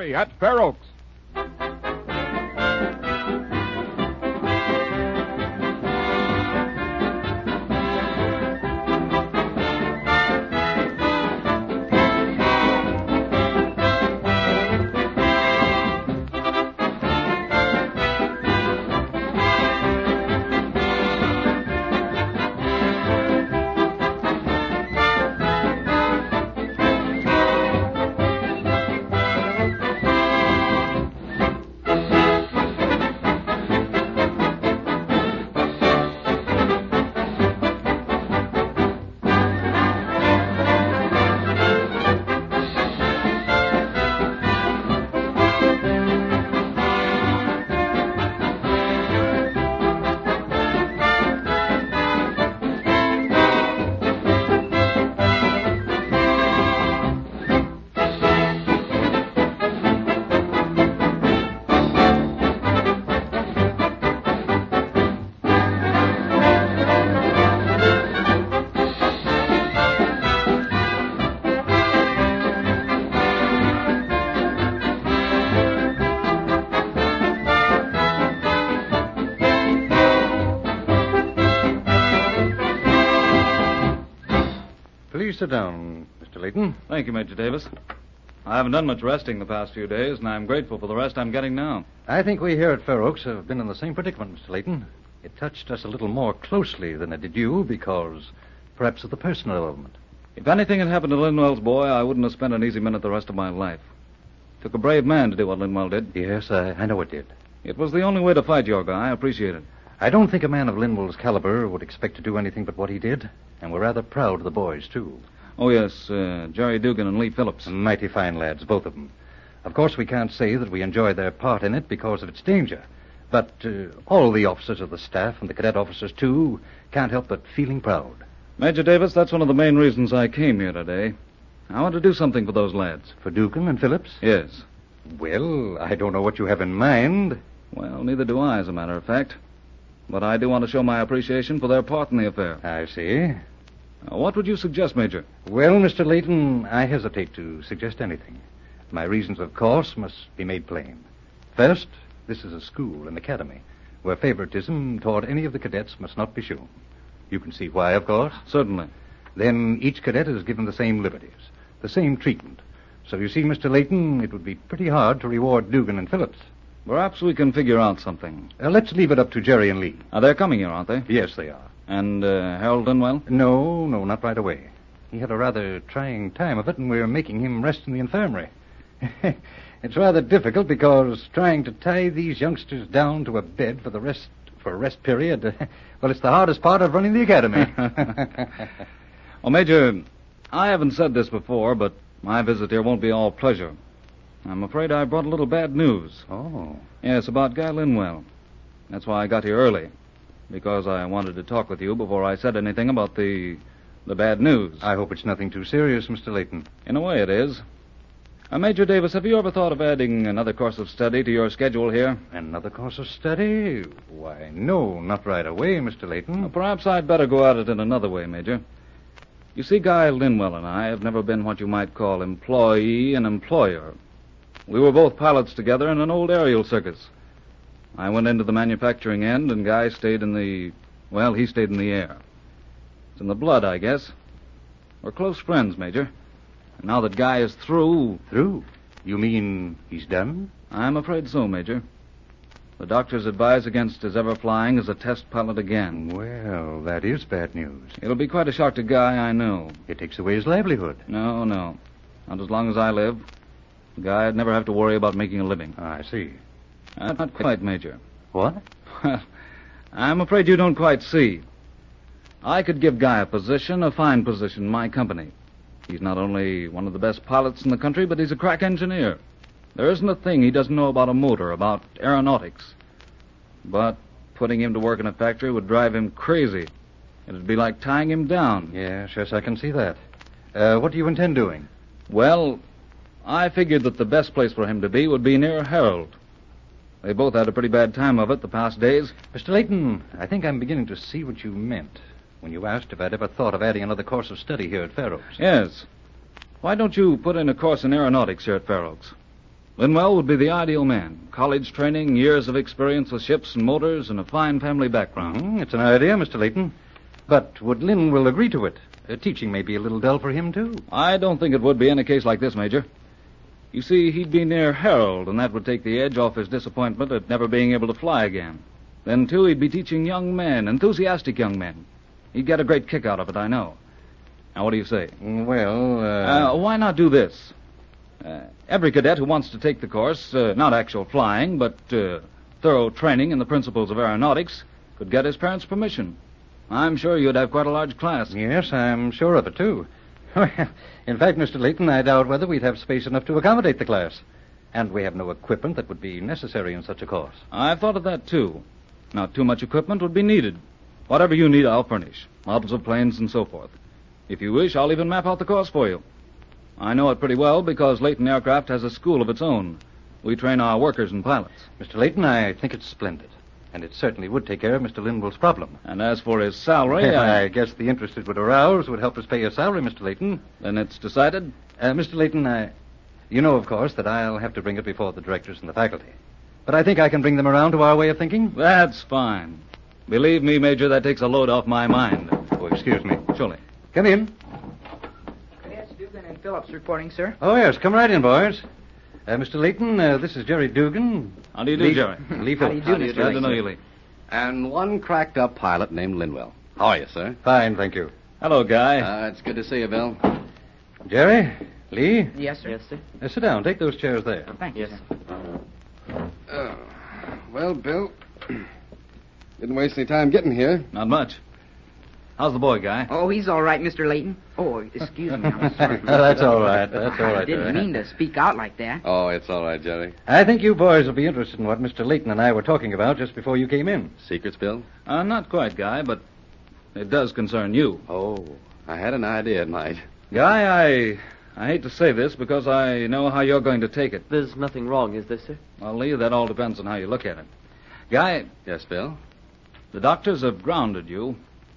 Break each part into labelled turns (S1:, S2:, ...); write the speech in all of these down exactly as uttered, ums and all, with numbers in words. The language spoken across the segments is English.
S1: only at Fair Oaks.
S2: Please sit down, Mister Layton.
S3: Thank you, Major Davis. I haven't done much resting the past few days, and I'm grateful for the rest I'm getting now.
S2: I think we here at Fair Oaks have been in the same predicament, Mister Layton. It touched us a little more closely than it did you because perhaps of the personal element.
S3: If anything had happened to Linwell's boy, I wouldn't have spent an easy minute the rest of my life. It took a brave man to do what Linwell did.
S2: Yes, I, I know it did.
S3: It was the only way to fight your guy. I appreciate it.
S2: I don't think a man of Linwell's caliber would expect to do anything but what he did, and we're rather proud of the boys, too.
S3: Oh, yes, uh, Jerry Dugan and Lee Phillips.
S2: Mighty fine lads, both of them. Of course, we can't say that we enjoy their part in it because of its danger. But uh, all the officers of the staff and the cadet officers, too, can't help but feeling proud.
S3: Major Davis, that's one of the main reasons I came here today. I want to do something for those lads.
S2: For Dugan and Phillips?
S3: Yes.
S2: Well, I don't know what you have in mind.
S3: Well, neither do I, as a matter of fact. But I do want to show my appreciation for their part in the affair.
S2: I see.
S3: Uh, what would you suggest, Major?
S2: Well, Mister Layton, I hesitate to suggest anything. My reasons, of course, must be made plain. First, this is a school, an academy, where favoritism toward any of the cadets must not be shown. You can see why, of course.
S3: Certainly.
S2: Then each cadet is given the same liberties, the same treatment. So you see, Mister Layton, it would be pretty hard to reward Dugan and Phillips.
S3: Perhaps we can figure out something.
S2: Uh, let's leave it up to Jerry and Lee.
S3: Uh, they're coming here, aren't they?
S2: Yes, they are.
S3: And uh, Harold Linwell?
S2: No, no, not right away. He had a rather trying time of it, and we're making him rest in the infirmary. It's rather difficult because trying to tie these youngsters down to a bed for the rest for a rest period, uh, well, it's the hardest part of running the academy.
S3: Well, Major, I haven't said this before, but my visit here won't be all pleasure. I'm afraid I brought a little bad news.
S2: Oh.
S3: Yes, about Guy Linwell. That's why I got here early, because I wanted to talk with you before I said anything about the the bad news.
S2: I hope it's nothing too serious, Mister Layton.
S3: In a way, it is. Uh, Major Davis, have you ever thought of adding another course of study to your schedule here?
S2: Another course of study? Why, no, not right away, Mister Layton.
S3: Well, perhaps I'd better go at it in another way, Major. You see, Guy Linwell and I have never been what you might call employee and employer. We were both pilots together in an old aerial circus. I went into the manufacturing end, and Guy stayed in the... well, he stayed in the air. It's in the blood, I guess. We're close friends, Major. And now that Guy is through...
S2: Through? You mean he's done?
S3: I'm afraid so, Major. The doctors advise against his ever flying as a test pilot again.
S2: Well, that is bad news.
S3: It'll be quite a shock to Guy, I know.
S2: It takes away his livelihood.
S3: No, no. Not as long as I live. Guy'd never have to worry about making a living.
S2: I see.
S3: Uh, not quite, Major.
S2: What?
S3: I'm afraid you don't quite see. I could give Guy a position, a fine position in my company. He's not only one of the best pilots in the country, but he's a crack engineer. There isn't a thing he doesn't know about a motor, about aeronautics. But putting him to work in a factory would drive him crazy. It'd be like tying him down.
S2: Yes, yes, I can see that. Uh, what do you intend doing?
S3: Well, I figured that the best place for him to be would be near Harold. They both had a pretty bad time of it the past days.
S2: Mister Layton, I think I'm beginning to see what you meant when you asked if I'd ever thought of adding another course of study here at Fair Oaks.
S3: Yes. Why don't you put in a course in aeronautics here at Fair Oaks? Linwell would be the ideal man. College training, years of experience with ships and motors, and a fine family background.
S2: Mm, it's an idea, Mister Layton. But would Linwell agree to it? Uh, teaching may be a little dull for him, too.
S3: I don't think it would be in a case like this, Major. You see, he'd be near Harold, and that would take the edge off his disappointment at never being able to fly again. Then, too, he'd be teaching young men, enthusiastic young men. He'd get a great kick out of it, I know. Now, what do you say?
S2: Well, uh...
S3: Uh, why not do this? Uh, every cadet who wants to take the course, uh, not actual flying, but uh, thorough training in the principles of aeronautics, could get his parents' permission. I'm sure you'd have quite a large class.
S2: Yes, I'm sure of it, too. Well, in fact, Mister Layton, I doubt whether we'd have space enough to accommodate the class. And we have no equipment that would be necessary in such a course.
S3: I've thought of that, too. Not too much equipment would be needed. Whatever you need, I'll furnish. Models of planes and so forth. If you wish, I'll even map out the course for you. I know it pretty well because Layton Aircraft has a school of its own. We train our workers and pilots.
S2: Mister Layton, I think it's splendid. And it certainly would take care of Mister Linwell's problem.
S3: And as for his salary, I...
S2: I guess the interest it would arouse would help us pay his salary, Mister Layton.
S3: Then it's decided?
S2: Uh, Mister Layton, I... you know, of course, that I'll have to bring it before the directors and the faculty. But I think I can bring them around to our way of thinking.
S3: That's fine. Believe me, Major, that takes a load off my mind.
S2: Oh, excuse me.
S3: Surely.
S2: Come in.
S1: Cadets Dugan and Phillips reporting, sir.
S2: Oh, yes. Come right in, boys. Uh, Mister Layton, uh, this is Jerry Dugan.
S3: How do you do,
S2: Lee...
S3: Jerry?
S2: Lee
S1: How do you
S2: Phillips.
S1: do,
S4: How do you
S1: Mister
S3: Glad to
S1: Layton?
S3: know you, Lee.
S4: And one cracked-up pilot named Linwell. How are you, sir?
S2: Fine, thank you.
S3: Hello, Guy.
S4: Uh, it's good to see you, Bill.
S2: Jerry, Lee,
S1: Yes, sir.
S5: Yes, sir.
S2: uh, sit down. Take those chairs there.
S1: Thank you,
S5: Yes.
S1: sir.
S4: Uh, well, Bill, didn't waste any time getting here.
S3: Not much. How's the boy, Guy?
S1: Oh, he's all right, Mister Layton. Oh, excuse me. I'm sorry.
S2: Oh, that's all right. That's all
S1: I
S2: right,
S1: didn't
S2: Jerry.
S1: mean to speak out like that.
S4: Oh, it's all right, Jerry.
S2: I think you boys will be interested in what Mister Layton and I were talking about just before you came in.
S4: Secrets, Bill?
S3: Uh, not quite, Guy, but it does concern you.
S4: Oh, I had an idea it might.
S3: Guy, I I hate to say this because I know how you're going to take it.
S5: There's nothing wrong, is there, sir?
S3: Well, Lee, that all depends on how you look at it. Guy,
S4: Yes, Bill?
S3: the doctors have grounded you.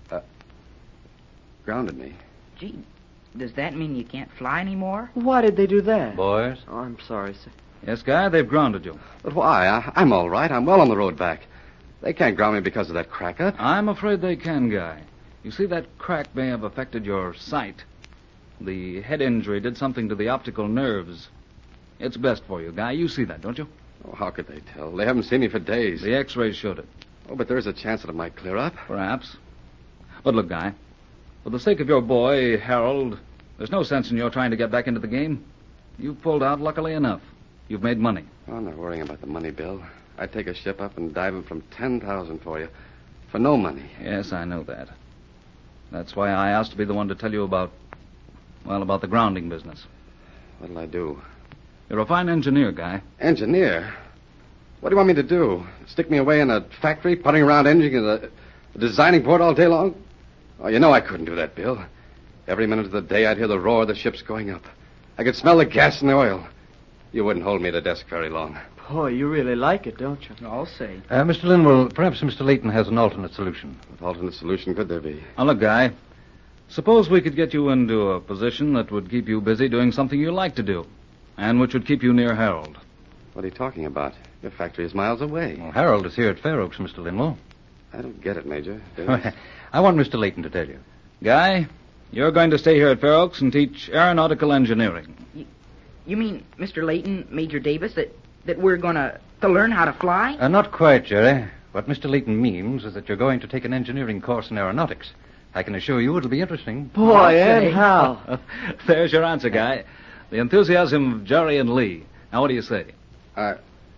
S4: Grounded me.
S1: Gee, does that mean you can't fly anymore?
S5: Why did they do that?
S2: Boys?
S5: Oh, I'm sorry, sir.
S3: Yes, Guy, they've grounded you.
S4: But why? I, I'm all right. I'm well on the road back. They can't ground me because of that crack-up.
S3: I'm afraid they can, Guy. You see, that crack may have affected your sight. The head injury did something to the optical nerves. It's best for you, Guy. You see that, don't you?
S4: Oh, how could they tell? They haven't seen me for days.
S3: The x-rays showed it.
S4: Oh, but there is a chance that it might clear up.
S3: Perhaps. But look, Guy, for the sake of your boy, Harold, there's no sense in your trying to get back into the game. You've pulled out luckily enough. You've made money.
S4: Oh, I'm not worrying about the money, Bill. I'd take a ship up and dive in from ten thousand for you. For no money.
S3: Yes, I know that. That's why I asked to be the one to tell you about, well, about the grounding business.
S4: What'll I do?
S3: You're a fine engineer, Guy.
S4: Engineer? What do you want me to do? Stick me away in a factory, putting around engines and a, a designing board all day long? Oh, you know I couldn't do that, Bill. Every minute of the day I'd hear the roar of the ships going up. I could smell the gas and the oil. You wouldn't hold me at a desk very long.
S5: Boy, you really like it, don't you?
S1: I'll say.
S2: Uh, Mister Linwell, perhaps Mister Layton has an alternate solution.
S4: What alternate solution could there be?
S3: Now, look, Guy, suppose we could get you into a position that would keep you busy doing something you like to do, and which would keep you near Harold.
S4: What are you talking about? Your factory is miles away.
S2: Well, Harold is here at Fair Oaks, Mister Linwell.
S4: I don't get it, Major. There's-
S2: I want Mister Layton to tell you.
S3: Guy, you're going to stay here at Fair Oaks and teach aeronautical engineering.
S1: You mean, Mister Layton, Major Davis, that, that we're going to to learn how to fly?
S2: Uh, not quite, Jerry. What Mister Layton means is that you're going to take an engineering course in aeronautics. I can assure you it'll be interesting.
S5: Boy,
S1: I'll
S5: and
S1: say.
S5: how?
S3: There's your answer, Guy. The enthusiasm of Jerry and Lee. Now, what do you say?
S4: I...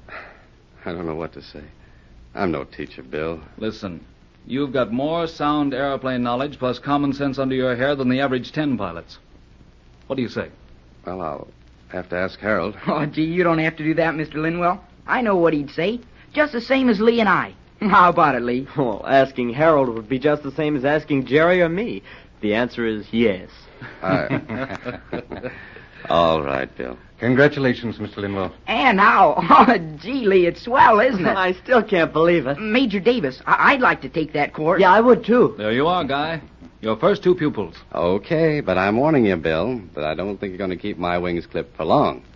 S4: I don't know what to say. I'm no teacher, Bill.
S3: Listen, you've got more sound airplane knowledge plus common sense under your hair than the average ten pilots. What do you say?
S4: Well, I'll have to ask Harold.
S1: Oh, gee, you don't have to do that, Mister Linwell. I know what he'd say. Just the same as Lee and I. How about it, Lee?
S5: Well, asking Harold would be just the same as asking Jerry or me. The answer is yes.
S4: I... All right, Bill.
S2: Congratulations, Mister Linwell.
S1: And how? Oh, gee, Lee, it's swell, isn't it?
S5: I still can't believe it.
S1: Major Davis, I- I'd like to take that course.
S5: Yeah, I would, too.
S3: There you are, Guy. Your first two pupils.
S4: Okay, but I'm warning you, Bill, that I don't think you're going to keep my wings clipped for long.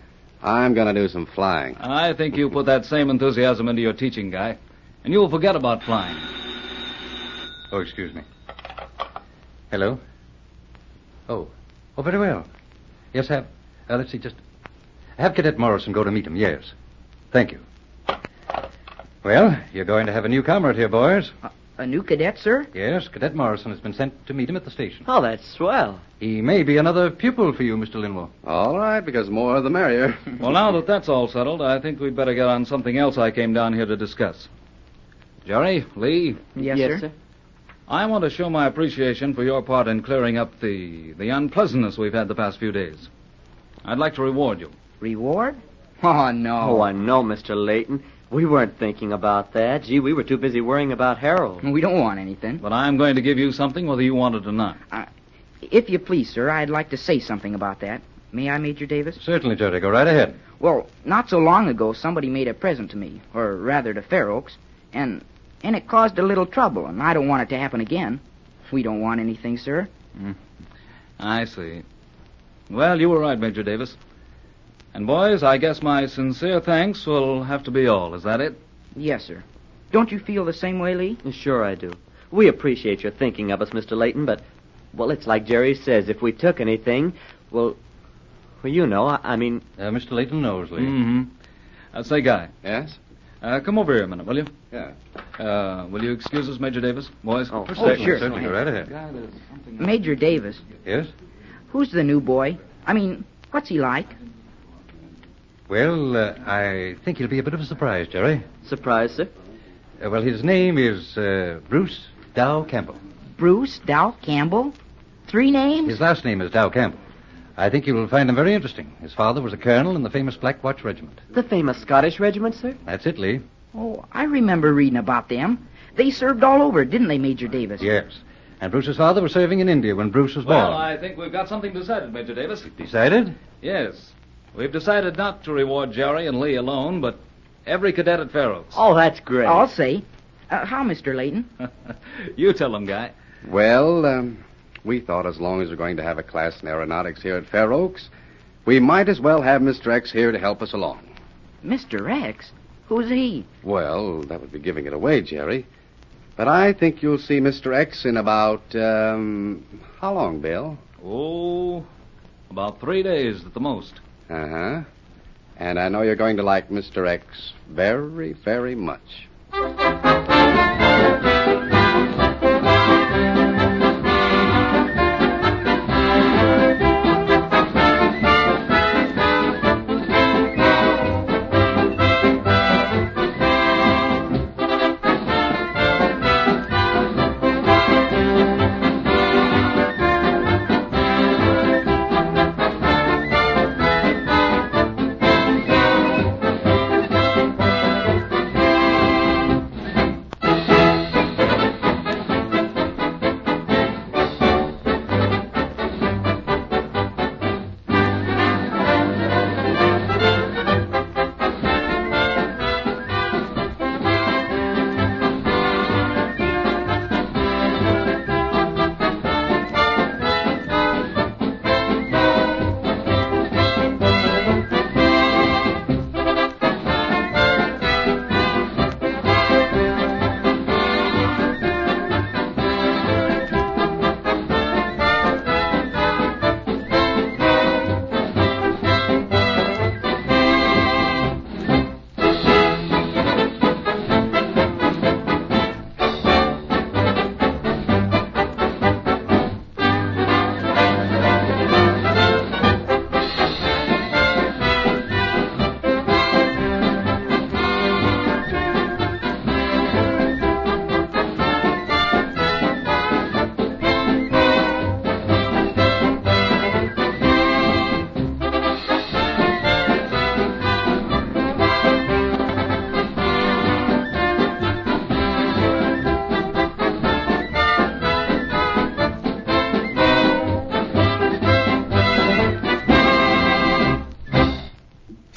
S4: I'm going to do some flying.
S3: I think you put that same enthusiasm into your teaching, Guy, and you'll forget about flying.
S2: Oh, excuse me. Hello? Oh. Oh, very well. Yes, have... Uh, let's see, just... Have Cadet Morrison go to meet him, yes. Thank you. Well, you're going to have a new comrade here, boys.
S1: A, a new cadet, sir?
S2: Yes, Cadet Morrison has been sent to meet him at the station.
S5: Oh, that's swell.
S2: He may be another pupil for you, Mister Linwell.
S4: All right, because more the merrier.
S3: Well, now that that's all settled, I think we'd better get on something else I came down here to discuss. Jerry, Lee,
S1: Yes,
S5: yes
S1: sir.
S5: sir.
S3: I want to show my appreciation for your part in clearing up the, the unpleasantness we've had the past few days. I'd like to reward you.
S1: Reward? Oh, no.
S5: Oh, I know, Mister Layton. We weren't thinking about that. Gee, we were too busy worrying about Harold.
S1: We don't want anything.
S3: But I'm going to give you something whether you want it or not.
S1: Uh, if you please, sir, I'd like to say something about that. May I, Major Davis?
S2: Certainly, Jerry. Go right ahead.
S1: Well, not so long ago, somebody made a present to me, or rather to Fair Oaks, and and it caused a little trouble, and I don't want it to happen again. We don't want anything, sir.
S3: Mm. I see. Well, you were right, Major Davis. And, boys, I guess my sincere thanks will have to be all. Is that it?
S1: Yes, sir. Don't you feel the same way, Lee?
S5: Sure I do. We appreciate your thinking of us, Mister Layton, but, well, it's like Jerry says. If we took anything, well, well, you know, I, I mean...
S2: Uh, Mister Layton knows, Lee.
S3: Mm-hmm. Uh, say, Guy,
S4: Yes?
S3: uh, come over here a minute, will you?
S4: Yeah.
S3: Uh, will you excuse us, Major Davis? Boys?
S5: Oh,
S3: For a
S1: oh,
S3: second.
S1: sure.
S2: Certainly, go right ahead.
S3: Guy, there's something...
S1: Major Davis,
S2: Yes?
S1: who's the new boy? I mean, what's he like?
S2: Well, uh, I think he'll be a bit of a surprise, Jerry.
S5: Surprise, sir.
S2: Uh, well, his name is uh, Bruce Dow Campbell.
S1: Bruce Dow Campbell? Three names?
S2: His last name is Dow Campbell. I think you will find him very interesting. His father was a colonel in the famous Black Watch Regiment.
S5: The famous Scottish regiment, sir?
S2: That's it, Lee.
S1: Oh, I remember reading about them. They served all over, didn't they, Major Davis?
S2: Yes. And Bruce's father was serving in India when Bruce was
S3: Well,
S2: born.
S3: I think we've got something decided, Major Davis.
S2: Decided?
S3: Yes. We've decided not to reward Jerry and Lee alone, but every cadet at Fair Oaks.
S5: Oh, that's great.
S1: I'll say. Uh, how, Mister Layton?
S3: You tell them, Guy.
S4: Well, um, we thought as long as we're going to have a class in aeronautics here at Fair Oaks, we might as well have Mister X here to help us along.
S1: Mister X? Who's he?
S4: Well, that would be giving it away, Jerry. But I think you'll see Mister X in about, um, how long, Bill?
S3: Oh, about three days at the most.
S4: Uh-huh. And I know you're going to like Mister X very, very much.